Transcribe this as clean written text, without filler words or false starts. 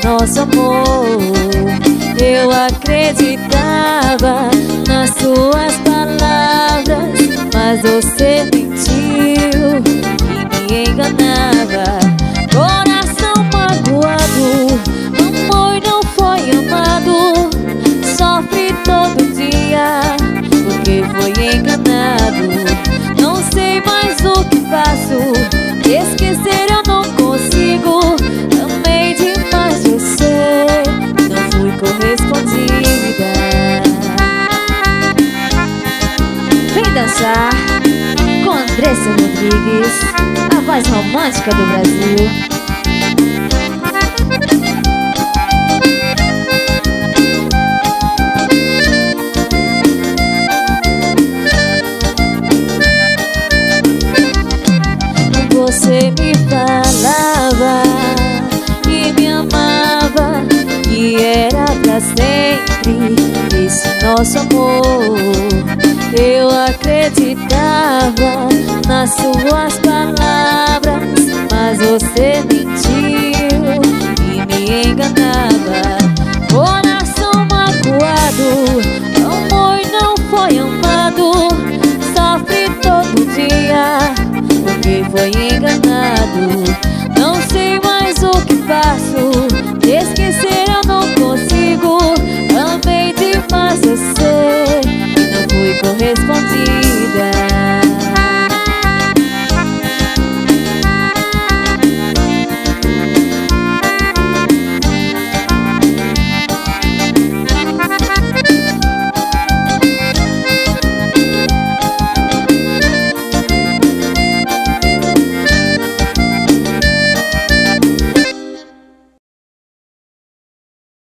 nosso amor. Eu acreditava nas suas palavras, mas você mentiu e me enganava. Coração magoado, amor não foi amado, sofre todo dia porque foi enganado. Não sei mais o que faço, esquecer eu não consigo. Amei demais você, não fui correspondida. Vem dançar com Andressa Rodrigues, a voz romântica do Brasil. Você me falava que me amava, que era pra sempre esse nosso amor. Eu acreditava nas suas palavras, mas você mentiu e me enganava. Coração magoado, amor não foi amado, sofre todo dia porque foi enganado. Não sei mais o que faço, esquecer eu não consigo. Amei demais você, não fui correspondida.